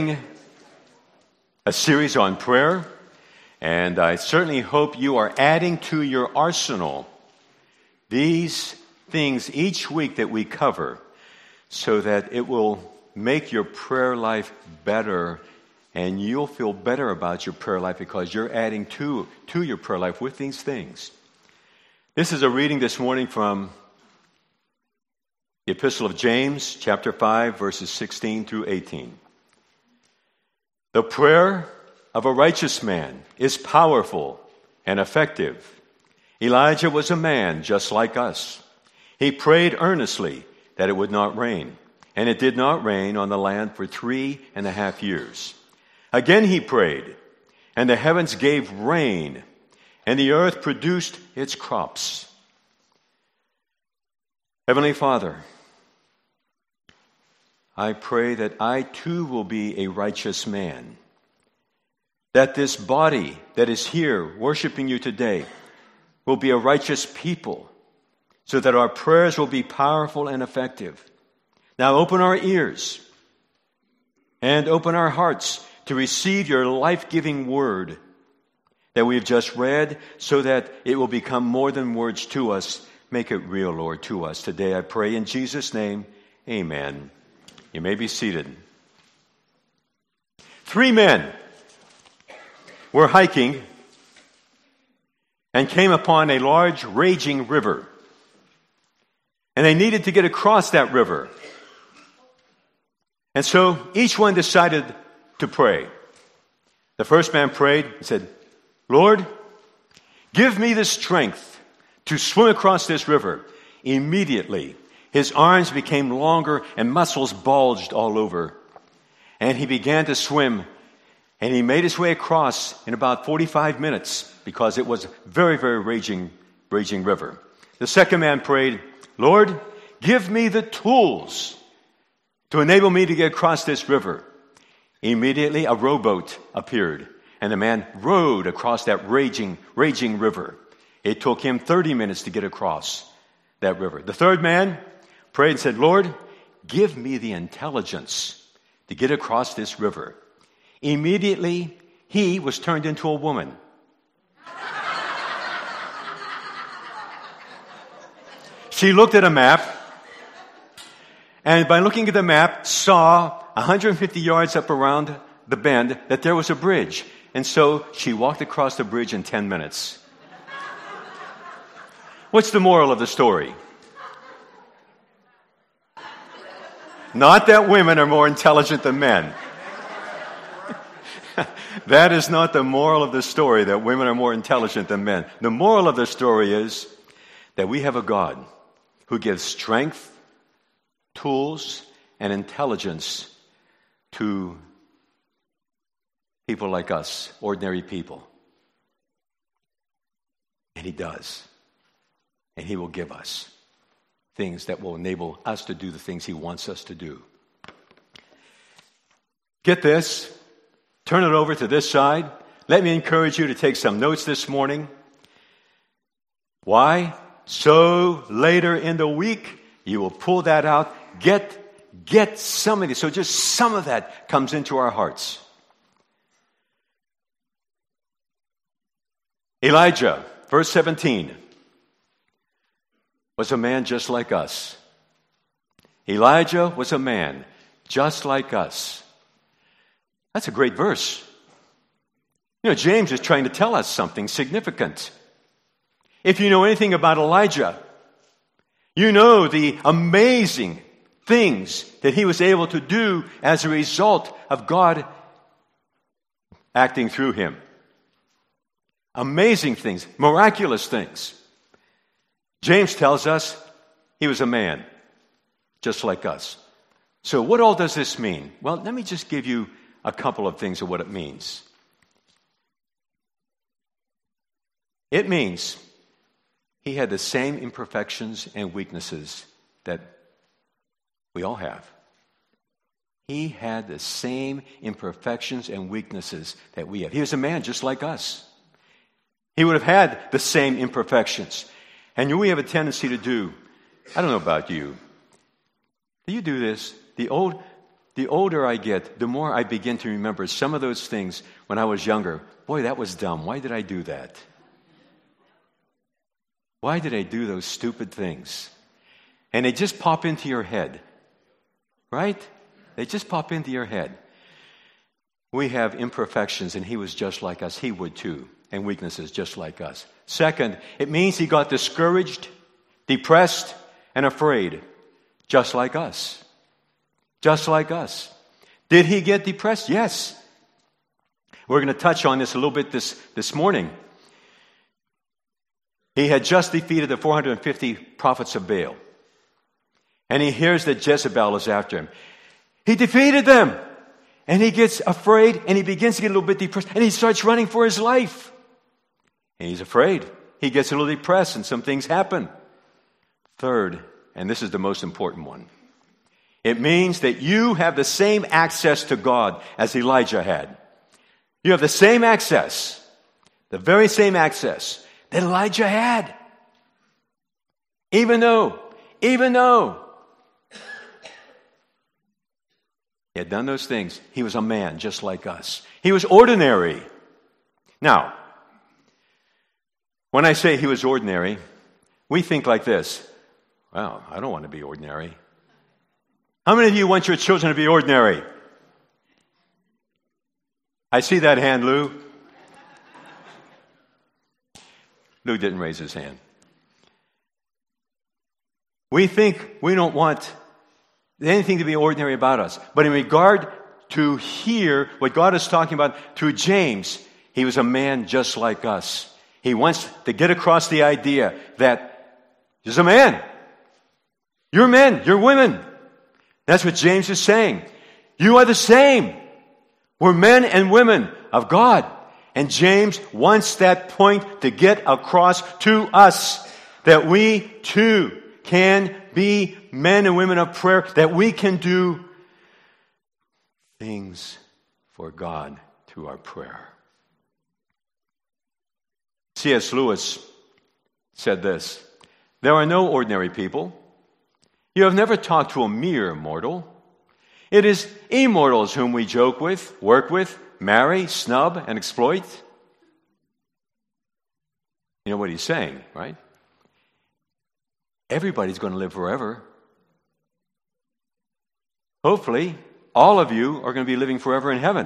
A series on prayer, and I certainly hope you are adding to your arsenal these things each week that we cover so that it will make your prayer life better and you'll feel better about your prayer life because you're adding to your prayer life with these things. This is a reading this morning from the Epistle of James, chapter 5, verses 16 through 18. The prayer of a righteous man is powerful and effective. Elijah was a man just like us. He prayed earnestly that it would not rain, and it did not rain on the land for 3.5 years. Again he prayed, and the heavens gave rain, and the earth produced its crops. Heavenly Father, I pray that I too will be a righteous man, that this body that is here worshiping you today will be a righteous people, so that our prayers will be powerful and effective. Now open our ears and open our hearts to receive your life-giving word that we've just read, so that it will become more than words to us. Make it real, Lord, to us today. I pray in Jesus' name, amen. You may be seated. 3 men were hiking and came upon a large raging river. And they needed to get across that river. And so each one decided to pray. The first man prayed and said, Lord, give me the strength to swim across this river. Immediately, his arms became longer and muscles bulged all over. And he began to swim. And he made his way across in about 45 minutes because it was a very, very raging river. The second man prayed, Lord, give me the tools to enable me to get across this river. Immediately, a rowboat appeared, and the man rowed across that raging river. It took him 30 minutes to get across that river. The third man prayed and said, Lord, give me the intelligence to get across this river. Immediately, he was turned into a woman. She looked at a map, and by looking at the map, saw 150 yards up around the bend that there was a bridge. And so she walked across the bridge in 10 minutes. What's the moral of the story? Not that women are more intelligent than men. That is not the moral of the story, that women are more intelligent than men. The moral of the story is that we have a God who gives strength, tools, and intelligence to people like us, ordinary people. And he does. And he will give us things that will enable us to do the things he wants us to do. Get this. Turn it over to this side. Let me encourage you to take some notes this morning. Why? So later in the week, you will pull that out. Get some of it. So just some of that comes into our hearts. Elijah, verse 17, was a man just like us. Elijah was a man just like us. That's a great verse. James is trying to tell us something significant. If you know anything about Elijah, you know the amazing things that he was able to do as a result of God acting through him. Amazing things, miraculous things. James tells us he was a man just like us. So what all does this mean? Well, let me just give you a couple of things of what it means. It means he had the same imperfections and weaknesses that we all have. He had the same imperfections and weaknesses that we have. He was a man just like us. He would have had the same imperfections. And we have a tendency to do, I don't know about you. Do you do this? The old the older I get, the more I begin to remember some of those things when I was younger. Boy, that was dumb. Why did I do that? Why did I do those stupid things? And they just pop into your head. Right? They just pop into your head. We have imperfections, and he was just like us. He would too. And weaknesses just like us. Second, it means he got discouraged, depressed, and afraid. Just like us. Just like us. Did he get depressed? Yes. We're going to touch on this a little bit this morning. He had just defeated the 450 prophets of Baal. And he hears that Jezebel is after him. He defeated them. And he gets afraid, and he begins to get a little bit depressed, and he starts running for his life. And he's afraid. He gets a little depressed, and some things happen. Third, and this is the most important one, it means that you have the same access to God as Elijah had. You have the same access, the very same access that Elijah had. Even though he had done those things, he was a man just like us. He was ordinary. Now, when I say he was ordinary, we think like this. Well, I don't want to be ordinary. How many of you want your children to be ordinary? I see that hand, Lou. Lou didn't raise his hand. We think we don't want anything to be ordinary about us. But in regard to here, what God is talking about through James, he was a man just like us. He wants to get across the idea that he's a man. You're men. You're women. That's what James is saying. You are the same. We're men and women of God. And James wants that point to get across to us, that we too can be men and women of prayer, that we can do things for God through our prayer. C.S. Lewis said this: there are no ordinary people. You have never talked to a mere mortal. It is immortals whom we joke with, work with, marry, snub, and exploit. You know what he's saying, right? Everybody's going to live forever. Hopefully, all of you are going to be living forever in heaven.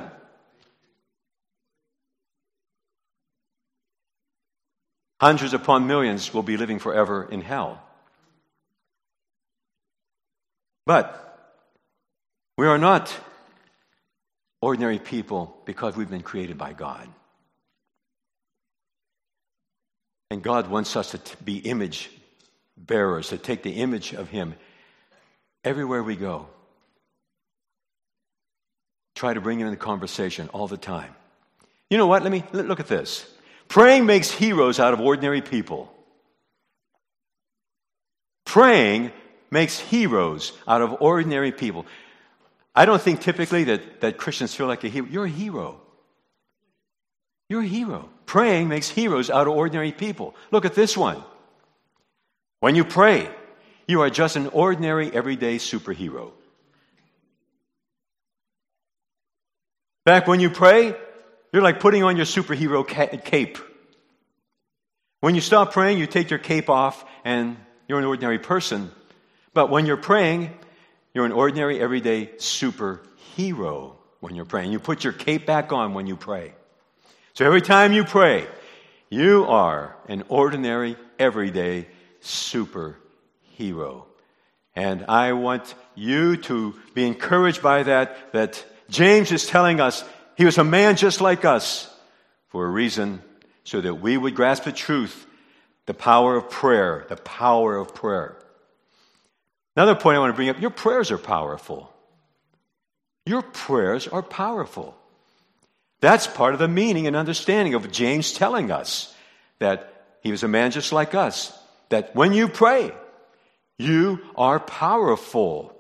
Hundreds upon millions will be living forever in hell. But we are not ordinary people because we've been created by God. And God wants us to be image bearers, to take the image of Him everywhere we go. Try to bring Him into conversation all the time. You know what? Look at this. Praying makes heroes out of ordinary people. Praying makes heroes out of ordinary people. I don't think typically that Christians feel like a hero. You're a hero. You're a hero. Praying makes heroes out of ordinary people. Look at this one. When you pray, you are just an ordinary, everyday superhero. In fact, when you pray, you're like putting on your superhero cape. When you stop praying, you take your cape off and you're an ordinary person. But when you're praying, you're an ordinary, everyday superhero when you're praying. You put your cape back on when you pray. So every time you pray, you are an ordinary, everyday superhero. And I want you to be encouraged by that James is telling us he was a man just like us for a reason, so that we would grasp the truth, the power of prayer, the power of prayer. Another point I want to bring up, your prayers are powerful. Your prayers are powerful. That's part of the meaning and understanding of James telling us that he was a man just like us, that when you pray, you are powerful.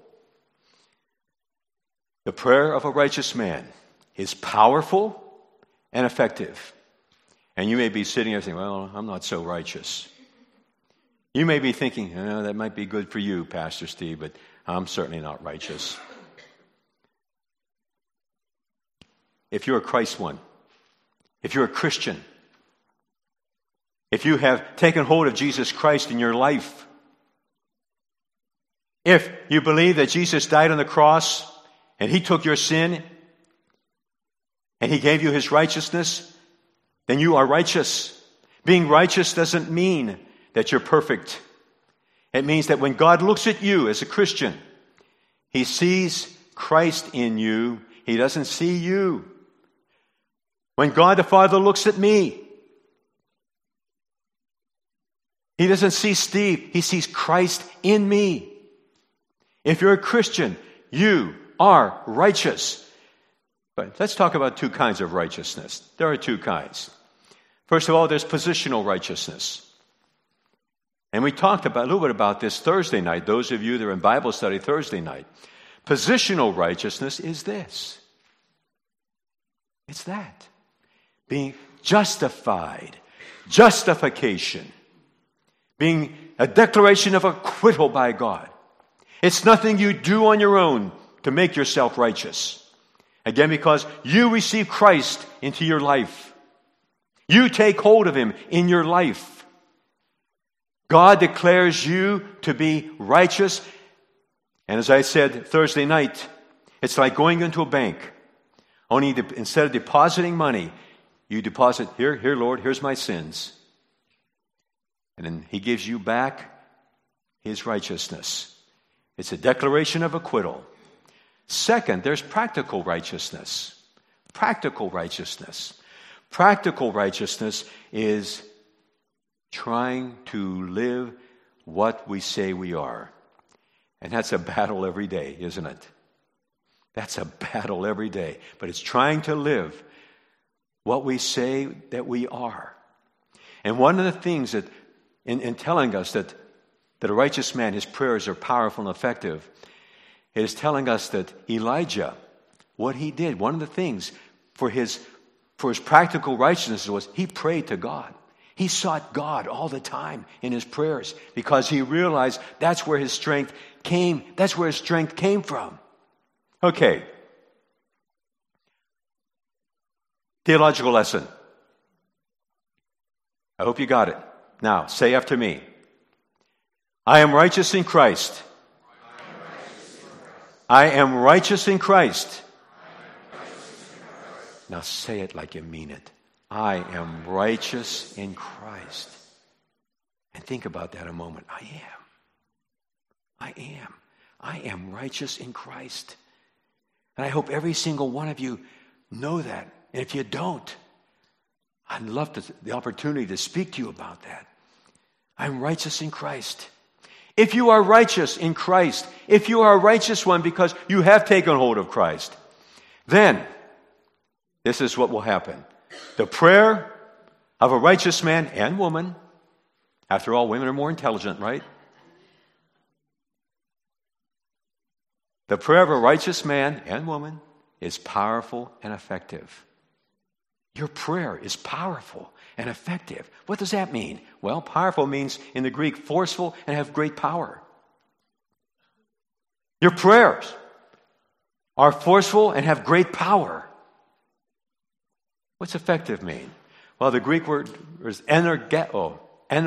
The prayer of a righteous man is powerful and effective. And you may be sitting there saying, well, I'm not so righteous. You may be thinking, that might be good for you, Pastor Steve, but I'm certainly not righteous. if you're a Christ one, if you're a Christian, if you have taken hold of Jesus Christ in your life, if you believe that Jesus died on the cross and He took your sin and He gave you His righteousness, then you are righteous. Being righteous doesn't mean that you're perfect. It means that when God looks at you as a Christian, He sees Christ in you. He doesn't see you. When God the Father looks at me, He doesn't see Steve. He sees Christ in me. If you're a Christian, you are righteous. But let's talk about two kinds of righteousness. There are two kinds. First of all, there's positional righteousness. And we talked a little bit about this Thursday night, those of you that are in Bible study Thursday night. Positional righteousness is this. It's that. Being justified. Justification. Being a declaration of acquittal by God. It's nothing you do on your own to make yourself righteous. Again, because you receive Christ into your life. You take hold of Him in your life. God declares you to be righteous. And as I said Thursday night, it's like going into a bank. Only instead of depositing money, you deposit, here, Lord, here's my sins. And then He gives you back His righteousness. It's a declaration of acquittal. Second, there's practical righteousness. Practical righteousness. Practical righteousness is trying to live what we say we are. And that's a battle every day, isn't it? That's a battle every day. But it's trying to live what we say that we are. And one of the things that, in telling us that a righteous man, his prayers are powerful and effective, it is telling us that Elijah, what he did, one of the things for his practical righteousness was he prayed to God. He sought God all the time in his prayers because he realized that's where his strength came. That's where his strength came from. Okay. Theological lesson. I hope you got it. Now, say after me. I am righteous in Christ. I am righteous in Christ. Now say it like you mean it. I am righteous in Christ. And think about that a moment. I am righteous in Christ. And I hope every single one of you know that. And if you don't, I'd love the opportunity to speak to you about that. I'm righteous in Christ. If you are righteous in Christ, if you are a righteous one because you have taken hold of Christ, then this is what will happen. The prayer of a righteous man and woman, after all, women are more intelligent, right? The prayer of a righteous man and woman is powerful and effective. Your prayer is powerful and effective. What does that mean? Well, powerful means in the Greek forceful and have great power. Your prayers are forceful and have great power. What's effective mean? Well, the Greek word is energeo.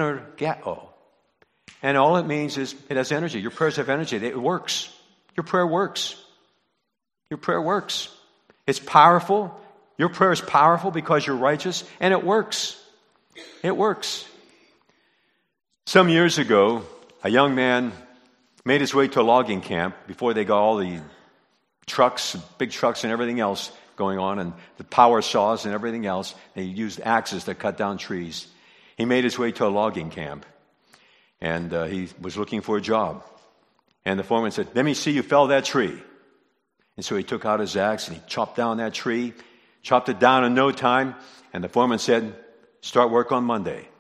And all it means is it has energy. Your prayers have energy. It works. Your prayer works. Your prayer works. It's powerful. Your prayer is powerful because you're righteous, and it works. It works. Some years ago, a young man made his way to a logging camp before they got all the trucks, big trucks and everything else going on, and the power saws and everything else. They used axes to cut down trees. He made his way to a logging camp, and he was looking for a job. And the foreman said, "Let me see you fell that tree." And so he took out his axe and he chopped down that tree, chopped it down in no time, and the foreman said, "Start work on Monday."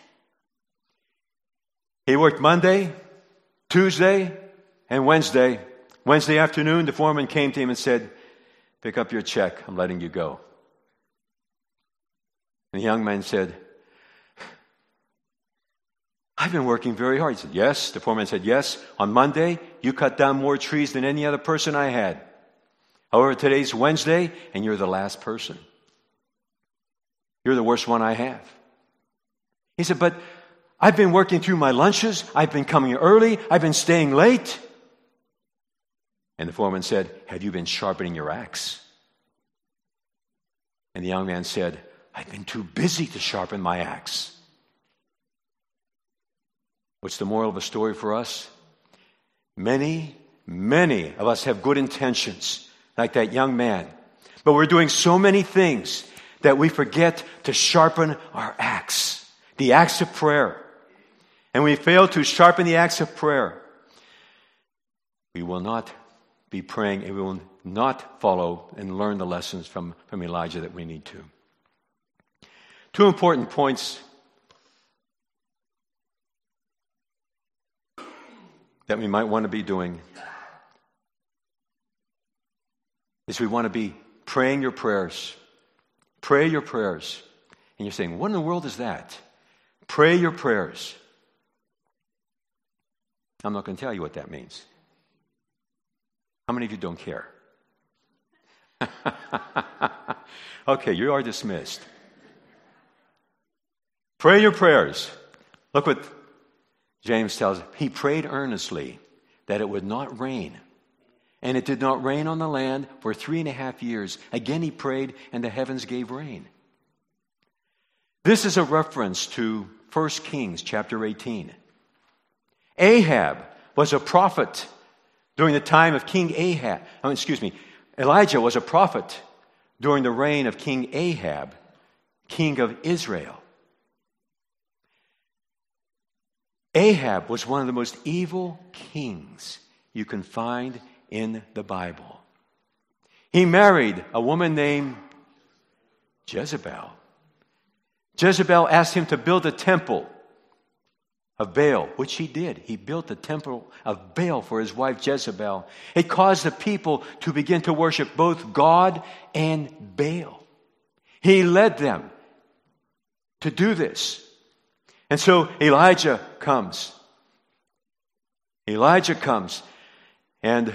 He worked Monday, Tuesday, and Wednesday. Wednesday afternoon, the foreman came to him and said, "Pick up your check. I'm letting you go." And the young man said, "I've been working very hard." He said, "Yes." The foreman said, "Yes. On Monday, you cut down more trees than any other person I had. However, today's Wednesday, and you're the last person. You're the worst one I have. He said, but I've been working through my lunches. I've been coming early. I've been staying late. And the foreman said, have you been sharpening your axe? And the young man said, I've been too busy to sharpen my axe. What's the moral of the story for us? Many of us have good intentions, like that young man. But we're doing so many things that we forget to sharpen our axe, the axe of prayer. And we fail to sharpen the axe of prayer. We will not be praying, and we will not follow and learn the lessons from Elijah that we need to. Two important points that we might want to be doing is we want to be praying your prayers. Pray your prayers. And you're saying, what in the world is that? Pray your prayers. I'm not going to tell you what that means. How many of you don't care? Okay, you are dismissed. Pray your prayers. Look what James tells us. He prayed earnestly that it would not rain. And it did not rain on the land for 3.5 years. Again he prayed, and the heavens gave rain. This is a reference to 1 Kings chapter 18. Ahab was a prophet during the time of King Ahab. Elijah was a prophet during the reign of King Ahab, king of Israel. Ahab was one of the most evil kings you can find in the Bible. He married a woman named Jezebel. Jezebel asked him to build a temple of Baal, which he did. He built the temple of Baal for his wife Jezebel. It caused the people to begin to worship both God and Baal. He led them to do this. And so Elijah comes. And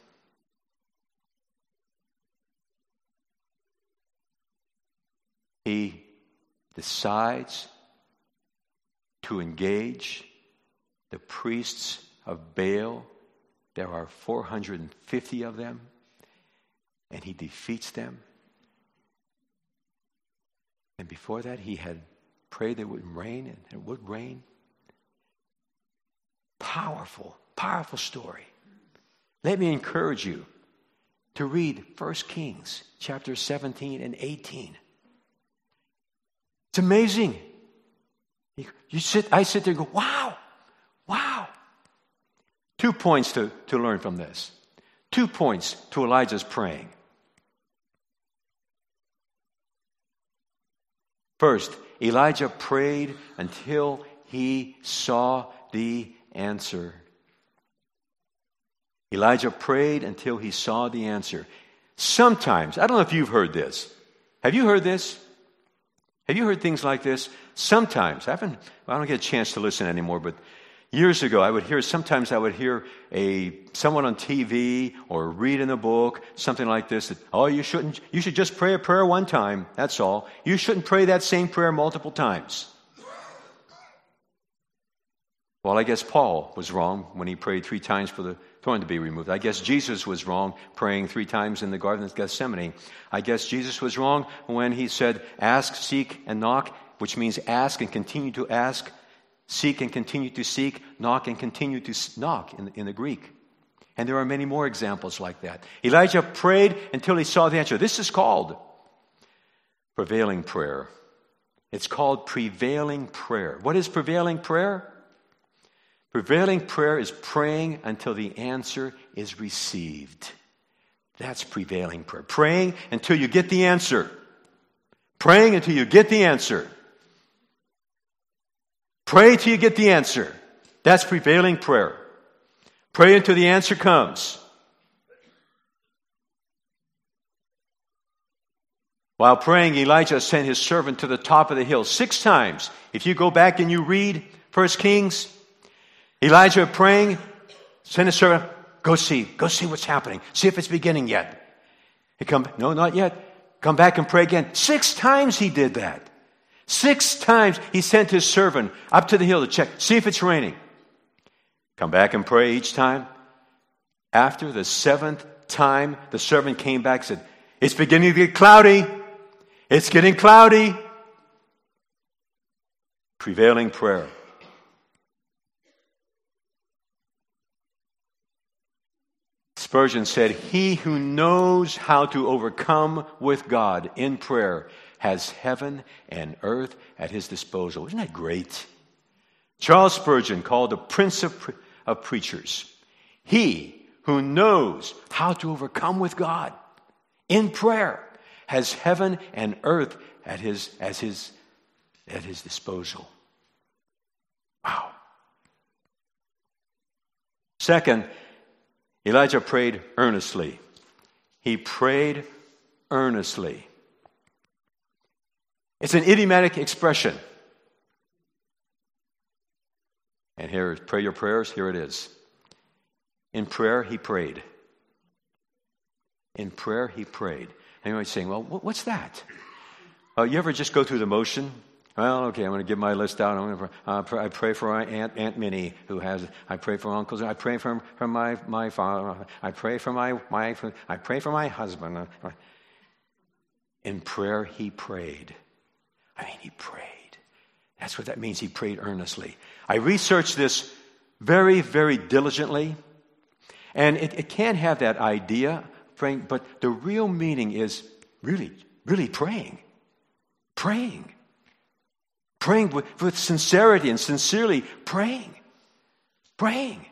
he decides to engage the priests of Baal. There are 450 of them, and he defeats them. And before that, he had prayed that it would rain, and it would rain. Powerful story. Let me encourage you to read 1 Kings chapter 17 and 18. It's amazing. I sit there and go, wow. 2 points to learn from this. 2 points to Elijah's praying. First, Elijah prayed until he saw the answer. Elijah prayed until he saw the answer. Sometimes, I don't know if you've heard this. Have you heard this? Have you heard things like this? Sometimes, I don't get a chance to listen anymore, but years ago I would hear someone on TV or read in a book, something like this, that, you should just pray a prayer one time, that's all. You shouldn't pray that same prayer multiple times. Well, I guess Paul was wrong when he prayed 3 times for the thorn to be removed. I guess Jesus was wrong praying 3 times in the Garden of Gethsemane. I guess Jesus was wrong when he said, ask, seek, and knock, which means ask and continue to ask, seek and continue to seek, knock and continue to knock in the Greek. And there are many more examples like that. Elijah prayed until he saw the answer. This is called prevailing prayer. It's called prevailing prayer. What is prevailing prayer? Prevailing prayer is praying until the answer is received. That's prevailing prayer. Praying until you get the answer. Praying until you get the answer. Pray till you get the answer. That's prevailing prayer. Pray until the answer comes. While praying, Elijah sent his servant to the top of the hill 6 times. If you go back and you read 1 Kings, Elijah praying, send his servant, go see what's happening. See if it's beginning yet. No, not yet. Come back and pray again. 6 times he did that. 6 times he sent his servant up to the hill to check, see if it's raining. Come back and pray each time. After the 7th time, the servant came back and said, it's beginning to get cloudy. It's getting cloudy. Prevailing prayer. Spurgeon said, he who knows how to overcome with God in prayer has heaven and earth at his disposal. Isn't that great? Charles Spurgeon, called the Prince of Preachers, he who knows how to overcome with God in prayer has heaven and earth at his disposal. Wow. Second, Elijah prayed earnestly. He prayed earnestly. It's an idiomatic expression. And here, pray your prayers, here it is. In prayer, he prayed. In prayer, he prayed. And you might be saying, well, what's that? You ever just go through the motion? Well, okay, I'm going to give my list out. I pray for Aunt Minnie, who has. I pray for uncles. I pray for my father. I pray for my wife. I pray for my husband. In prayer, he prayed. He prayed. That's what that means. He prayed earnestly. I researched this very, very diligently, and it can have that idea, praying, but the real meaning is really, really praying. Praying. Praying with sincerity and sincerely praying. Praying.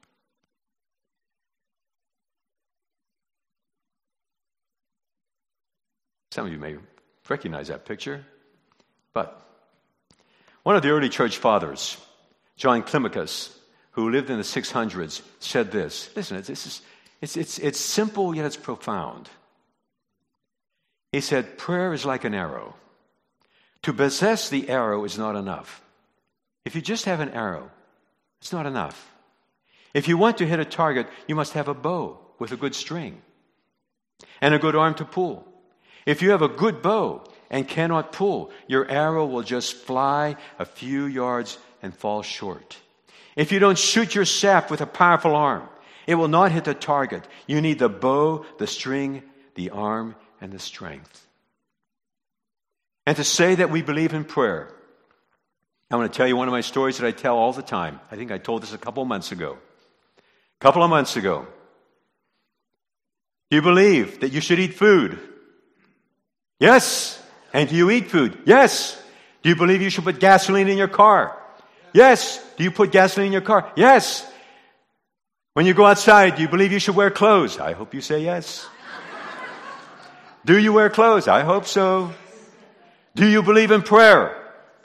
Some of you may recognize that picture. But one of the early church fathers, John Climacus, who lived in the 600s, said this. Listen, it's simple, yet it's profound. He said, prayer is like an arrow. To possess the arrow is not enough. If you just have an arrow, it's not enough. If you want to hit a target, you must have a bow with a good string and a good arm to pull. If you have a good bow and cannot pull, your arrow will just fly a few yards and fall short. If you don't shoot your shaft with a powerful arm, it will not hit the target. You need the bow, the string, the arm, and the strength. And to say that we believe in prayer, I want to tell you one of my stories that I tell all the time. I think I told this a couple of months ago. Do you believe that you should eat food? Yes. And do you eat food? Yes. Do you believe you should put gasoline in your car? Yes. Do you put gasoline in your car? Yes. When you go outside, do you believe you should wear clothes? I hope you say yes. Do you wear clothes? I hope so. Do you believe in prayer?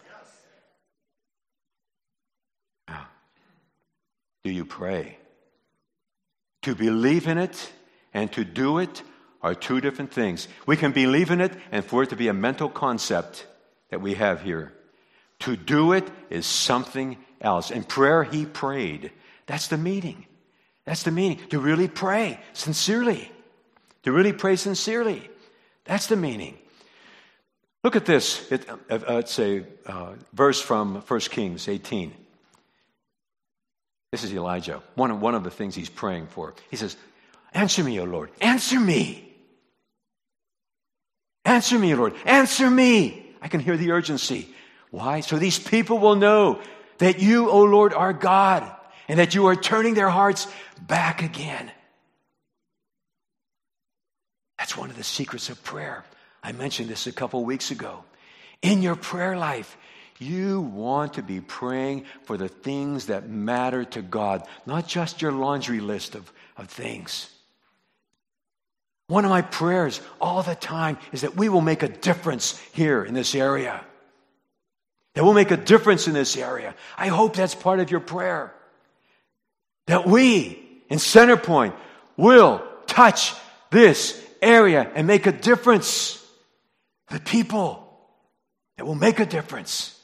Do you pray? To believe in it and to do it are two different things. We can believe in it and for it to be a mental concept that we have here. To do it is something else. In prayer, he prayed. That's the meaning. That's the meaning. To really pray sincerely. To really pray sincerely. That's the meaning. Look at this. It's a verse from 1 Kings 18. This is Elijah. One of the things he's praying for. He says, answer me, O Lord. Answer me. Answer me, O Lord. Answer me. I can hear the urgency. Why? So these people will know that you, O Lord, are God and that you are turning their hearts back again. That's one of the secrets of prayer. I mentioned this a couple weeks ago. In your prayer life, you want to be praying for the things that matter to God, not just your laundry list of things. One of my prayers all the time is that we will make a difference here in this area. That we'll make a difference in this area. I hope that's part of your prayer. That we, in Centerpoint, will touch this area and make a difference. The people that will make a difference.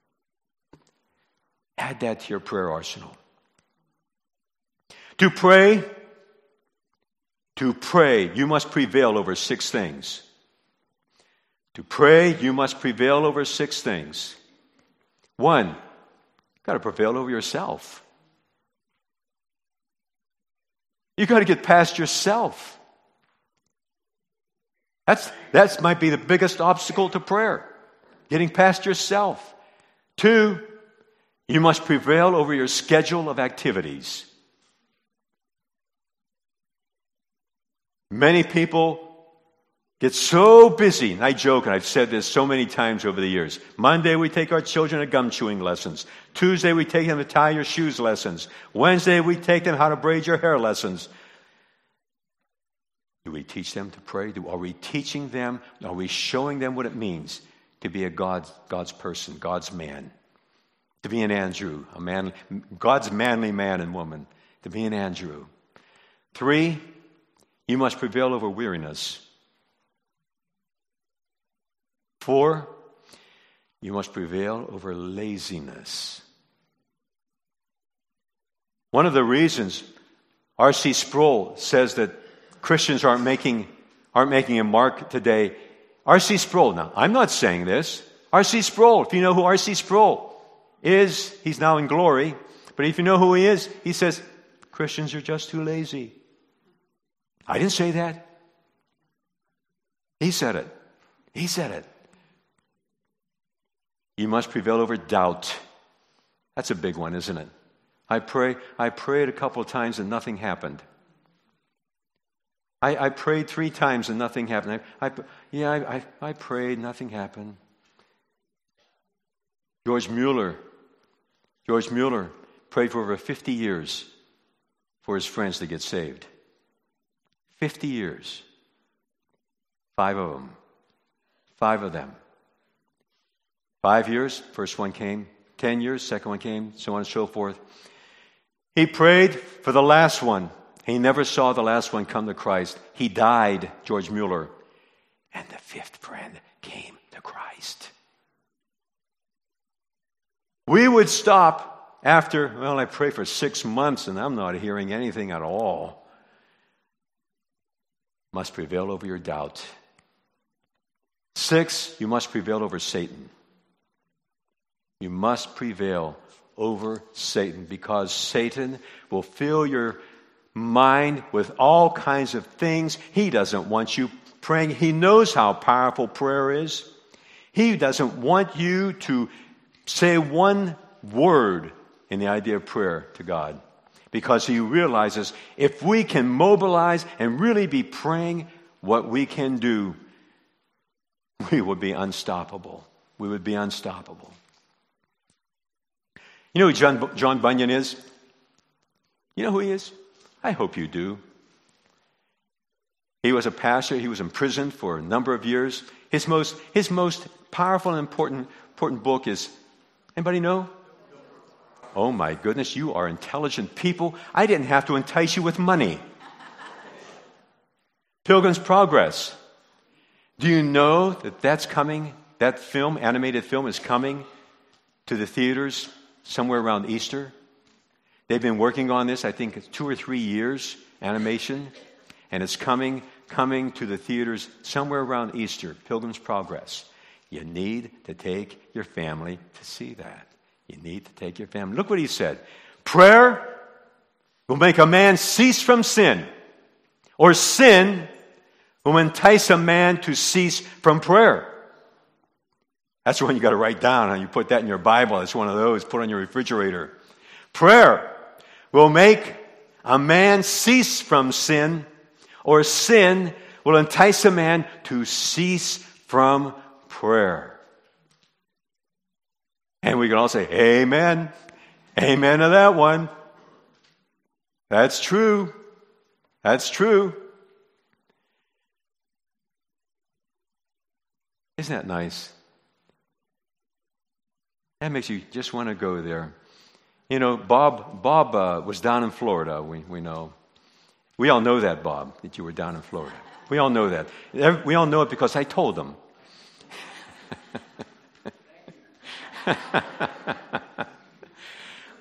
Add that to your prayer arsenal. To pray To pray, you must prevail over 6 things. To pray, you must prevail over 6 things. 1, you've got to prevail over yourself. You've got to get past yourself. That might be the biggest obstacle to prayer, getting past yourself. 2, you must prevail over your schedule of activities. Many people get so busy, and I joke, and I've said this so many times over the years. Monday, we take our children to gum chewing lessons. Tuesday, we take them to tie your shoes lessons. Wednesday, we take them how to braid your hair lessons. Do we teach them to pray? Are we teaching them? Are we showing them what it means to be a God's person, God's man? To be an Andrew, God's manly man and woman. To be an Andrew. 3, you must prevail over weariness. 4, you must prevail over laziness. One of the reasons R.C. Sproul says that Christians aren't making a mark today. R.C. Sproul, now, I'm not saying this. R.C. Sproul, if you know who R.C. Sproul is, he's now in glory. But if you know who he is, he says, Christians are just too lazy. I didn't say that. He said it. He said it. You must prevail over doubt. That's a big one, isn't it? I prayed a couple of times and nothing happened. I prayed 3 times and nothing happened. I prayed, nothing happened. George Mueller prayed for over 50 years for his friends to get saved. 50 years. 5 of them. 5 of them. 5 years, first one came. 10 years, second one came, so on and so forth. He prayed for the last one. He never saw the last one come to Christ. He died, George Mueller. And the 5th friend came to Christ. We would stop after, I pray for 6 months and I'm not hearing anything at all. Must prevail over your doubt. 6, you must prevail over Satan. You must prevail over Satan because Satan will fill your mind with all kinds of things. He doesn't want you praying. He knows how powerful prayer is. He doesn't want you to say one word in the idea of prayer to God because he realizes if we can mobilize and really be praying what we can do, we would be unstoppable. We would be unstoppable. You know who John Bunyan is? You know who he is? I hope you do. He was a pastor. He was imprisoned for a number of years. His most powerful and important book is, anybody know? Oh my goodness, you are intelligent people. I didn't have to entice you with money. Pilgrim's Progress. Do you know that that's coming? That film, animated film, is coming to the theaters somewhere around Easter. They've been working on this, I think, it's 2 or 3 years, animation, and it's coming to the theaters somewhere around Easter, Pilgrim's Progress. You need to take your family to see that. You need to take your family. Look what he said. Prayer will make a man cease from sin, or sin will entice a man to cease from prayer. That's one you got to write down, and you put that in your Bible. It's one of those, put on your refrigerator. Prayer will make a man cease from sin, or sin will entice a man to cease from prayer. And we can all say, amen. Amen to that one. That's true. That's true. Isn't that nice? That makes you just want to go there. You know, Bob was down in Florida, we know. We all know that, Bob, that you were down in Florida. We all know that. We all know it because I told them.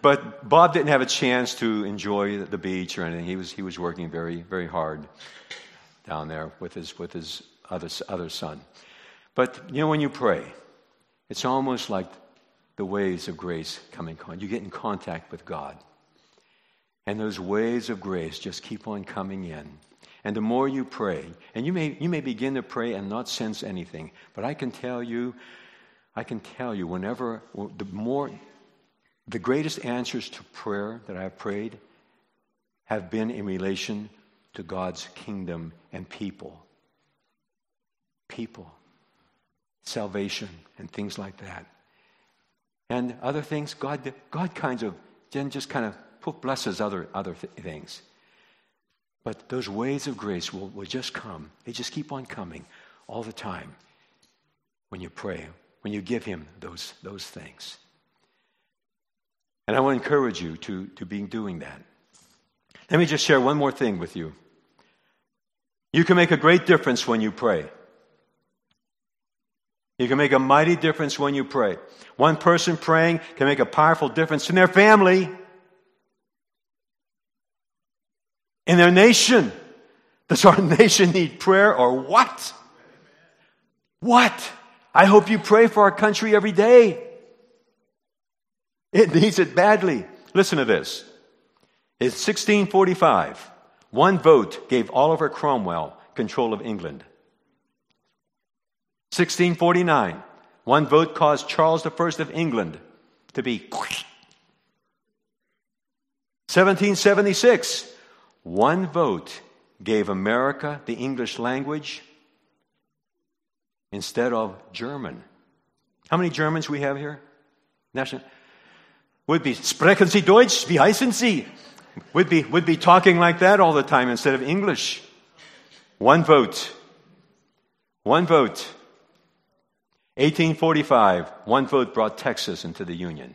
But Bob didn't have a chance to enjoy the beach or anything. He was working very, very hard down there with his other son. But when you pray, it's almost like the waves of grace come in contact. You get in contact with God. And those waves of grace just keep on coming in. And the more you pray, and you may begin to pray and not sense anything, but I can tell you, whenever the greatest answers to prayer that I've prayed have been in relation to God's kingdom and people. People. Salvation and things like that. And other things, God kind of blesses other things. But those waves of grace will just come. They just keep on coming all the time when you pray, when you give Him those things. And I want to encourage you to be doing that. Let me just share one more thing with you. You can make a great difference when you pray. You can make a mighty difference when you pray. One person praying can make a powerful difference in their family, in their nation. Does our nation need prayer or what? What? I hope you pray for our country every day. It needs it badly. Listen to this. In 1645, one vote gave Oliver Cromwell control of England. 1649, one vote caused Charles I of England to be. 1776, one vote gave America the English language instead of German. How many Germans we have here? Would be, sprechen Sie Deutsch? Wie heißen Sie? Would be talking like that all the time instead of English. One vote. One vote. 1845, one vote brought Texas into the Union.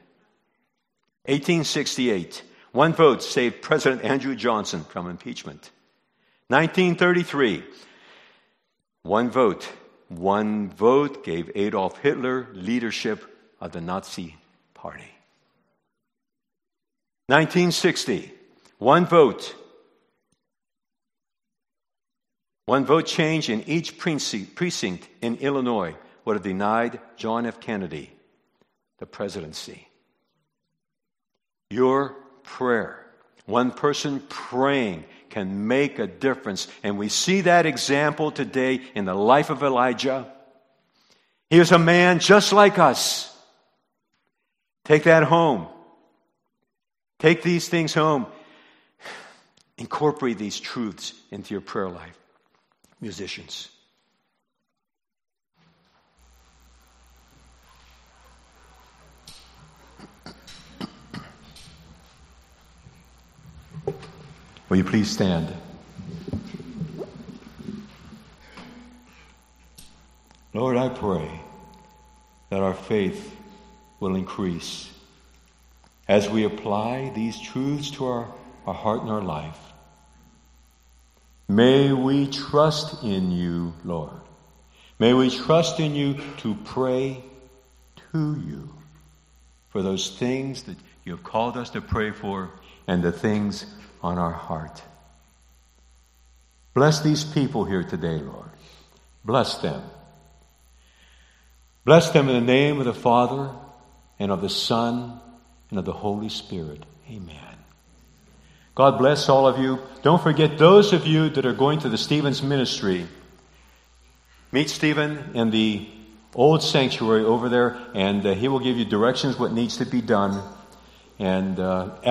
1868, one vote saved President Andrew Johnson from impeachment. 1933, one vote gave Adolf Hitler leadership of the Nazi Party. 1960, one vote change in each precinct in Illinois would have denied John F. Kennedy the presidency. Your prayer, one person praying, can make a difference. And we see that example today in the life of Elijah. He was a man just like us. Take that home. Take these things home. Incorporate these truths into your prayer life. Musicians. Will you please stand? Lord, I pray that our faith will increase as we apply these truths to our heart and our life. May we trust in you, Lord. May we trust in you to pray to you for those things that you have called us to pray for and the things on our heart. Bless these people here today, Lord. Bless them. Bless them in the name of the Father and of the Son and of the Holy Spirit. Amen. God bless all of you. Don't forget, those of you that are going to the Stevens ministry, meet Stephen in the old sanctuary over there, and he will give you directions what needs to be done. And